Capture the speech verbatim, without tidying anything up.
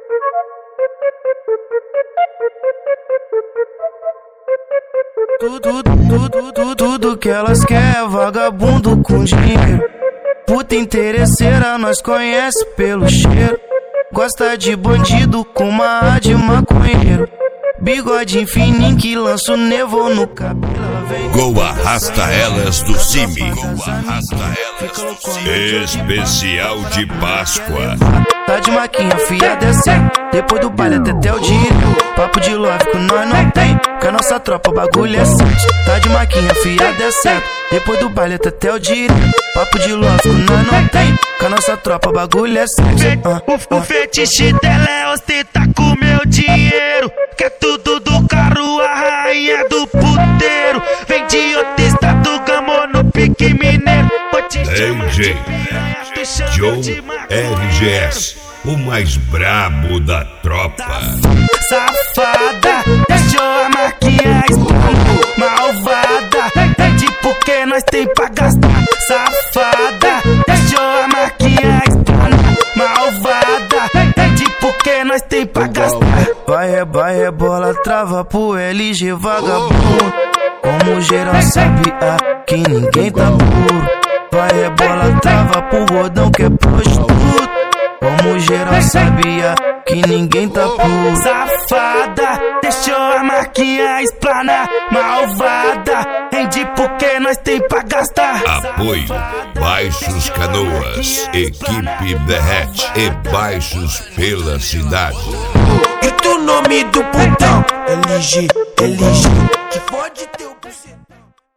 Tudo, tudo, tudo, tudo que elas querem é vagabundo com dinheiro. Puta interesseira, nós conhece pelo cheiro. Gosta de bandido com uma ar de maconheiro. Bigode fininho que lança o nevo no cabelo. Go arrasta elas do Cime. Especial de Páscoa. Tá de maquinha, fia descendo. Depois do baile até o dia. Papo de love que nós não tem. Com a nossa tropa o bagulho é sete. Tá de maquinha, fia descendo. Depois do baile até o dia. Papo de love que nós não tem. Com a nossa tropa o bagulho é sete. Ah, o, o fetiche dela é ostentar com meu dinheiro. Quer tudo do carro, a rainha do puteiro. Vem de outro estado, gamou no pique mineiro. D J John R G S, o mais brabo da tropa. Safada, deixou a marquinha explana. Malvada, pede porque nós tem pra gastar. Safada, deixou a marquinha explana. Malvada, pede porque nós tem pra gastar. Vai, é, vai, é bola, trava pro L G vagabundo. Como geral sabe, aqui ninguém tá puro. Vai, é bola, trava pro rodão que é prostituto. Como geral sabia que ninguém tá puro. Safada, deixou a marquinha explanar. Malvada, rende porque nós tem pra gastar. Apoio Baixos Canoas, equipe Derrete e Baixos pela cidade. Grita o nome do putão, L G, L G, que fode teu bucetão.